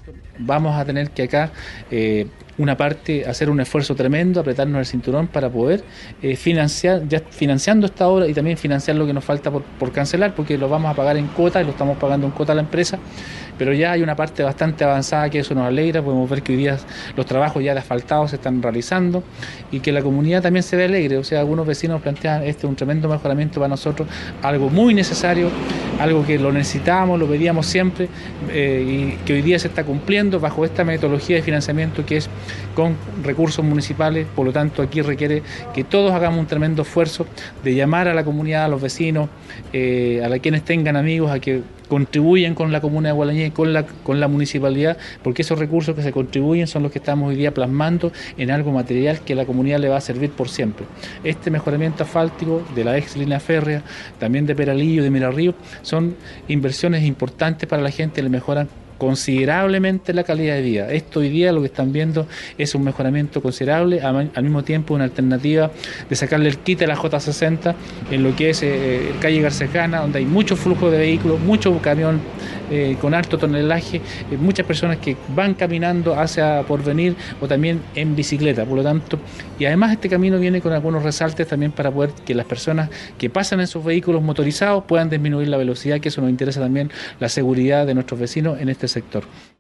Vamos a tener que acá, una parte, hacer un esfuerzo tremendo, apretarnos el cinturón para poder financiar, ya financiando esta obra y también financiar lo que nos falta por cancelar, porque lo vamos a pagar en cuota y lo estamos pagando en cuota a la empresa, pero ya hay una parte bastante avanzada que eso nos alegra. Podemos ver que hoy día los trabajos ya de asfaltado se están realizando y que la comunidad también se ve alegre. O sea, algunos vecinos plantean este es un tremendo mejoramiento para nosotros, algo muy necesario, algo que lo necesitábamos, lo pedíamos siempre, y que hoy día se está cumpliendo bajo esta metodología de financiamiento que es con recursos municipales. Por lo tanto, aquí requiere que todos hagamos un tremendo esfuerzo de llamar a la comunidad, a los vecinos, a quienes tengan amigos, a que contribuyen con la comuna de Gualañé, con la municipalidad, porque esos recursos que se contribuyen son los que estamos hoy día plasmando en algo material que a la comunidad le va a servir por siempre. Este mejoramiento asfáltico de la ex línea férrea, también de Peralillo, de Mirarrío, son inversiones importantes para la gente, le mejoran considerablemente la calidad de vida. Esto hoy día lo que están viendo es un mejoramiento considerable, al mismo tiempo una alternativa de sacarle el quite a la J60 en lo que es calle Garcejana, donde hay mucho flujo de vehículos, mucho camión con alto tonelaje, muchas personas que van caminando hacia Porvenir o también en bicicleta. Por lo tanto, y además este camino viene con algunos resaltes también para poder que las personas que pasan en sus vehículos motorizados puedan disminuir la velocidad, que eso nos interesa también, la seguridad de nuestros vecinos en este sector.